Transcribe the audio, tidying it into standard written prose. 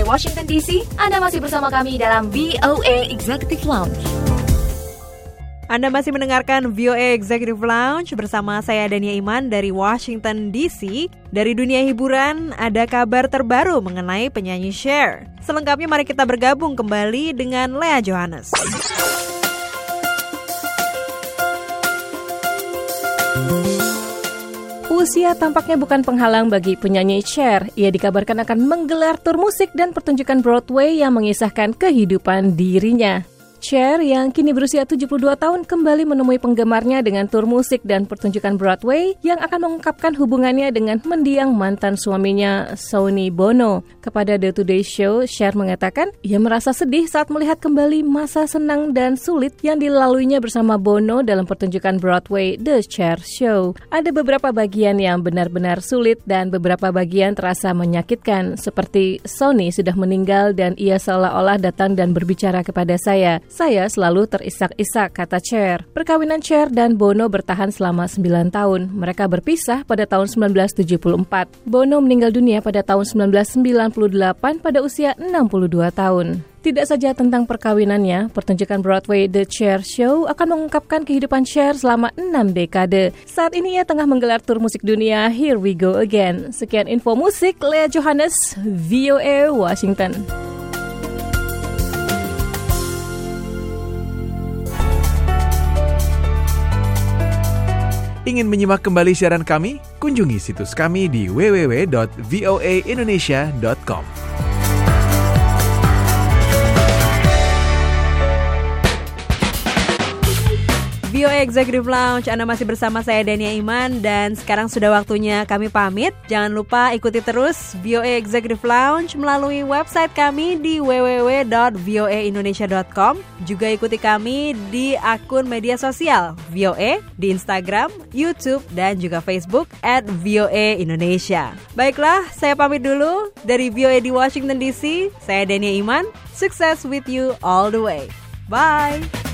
Washington DC. Anda masih bersama kami dalam VOA Executive Lounge. Anda masih mendengarkan VOA Executive Lounge bersama saya Dania Iman dari Washington DC. Dari dunia hiburan, ada kabar terbaru mengenai penyanyi Cher. Selengkapnya mari kita bergabung kembali dengan Lea Johannes. Usia tampaknya bukan penghalang bagi penyanyi Cher. Ia dikabarkan akan menggelar tur musik dan pertunjukan Broadway yang mengisahkan kehidupan dirinya. Cher yang kini berusia 72 tahun kembali menemui penggemarnya dengan tur musik dan pertunjukan Broadway yang akan mengungkapkan hubungannya dengan mendiang mantan suaminya Sonny Bono. Kepada The Today Show, Cher mengatakan ia merasa sedih saat melihat kembali masa senang dan sulit yang dilaluinya bersama Bono dalam pertunjukan Broadway The Cher Show. Ada beberapa bagian yang benar-benar sulit dan beberapa bagian terasa menyakitkan, seperti Sonny sudah meninggal dan ia seolah-olah datang dan berbicara kepada saya. Saya selalu terisak-isak, kata Cher. Perkawinan Cher dan Bono bertahan selama 9 tahun. Mereka berpisah pada tahun 1974. Bono meninggal dunia pada tahun 1998 pada usia 62 tahun. Tidak saja tentang perkawinannya, pertunjukan Broadway The Cher Show akan mengungkapkan kehidupan Cher selama 6 dekade. Saat ini ia tengah menggelar tur musik dunia Here We Go Again. Sekian info musik, Lea Johannes, VOA Washington. Ingin menyimak kembali siaran kami? Kunjungi situs kami di www.voaindonesia.com. VOA Executive Lounge, Anda masih bersama saya Dania Iman dan sekarang sudah waktunya kami pamit. Jangan lupa ikuti terus VOA Executive Lounge melalui website kami di www.voaindonesia.com. Juga ikuti kami di akun media sosial VOA di Instagram, YouTube dan juga Facebook @VOA Indonesia. Baiklah, saya pamit dulu dari VOA di Washington DC. Saya Dania Iman. Success with you all the way. Bye.